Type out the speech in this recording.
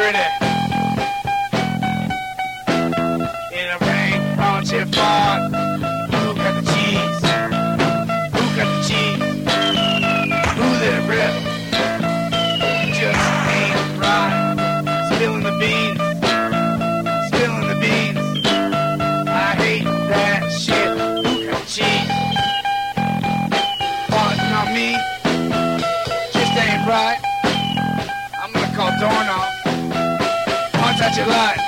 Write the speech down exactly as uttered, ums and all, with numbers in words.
pretty. In a rain, raunchy fog. Who got the cheese? Who got the cheese? Who let it rip? Just ain't right. Spilling the beans. Spilling the beans. I hate that shit. Who got the cheese? Farting on me. Just ain't right. I'm gonna call Dorn off. I'll touch your light.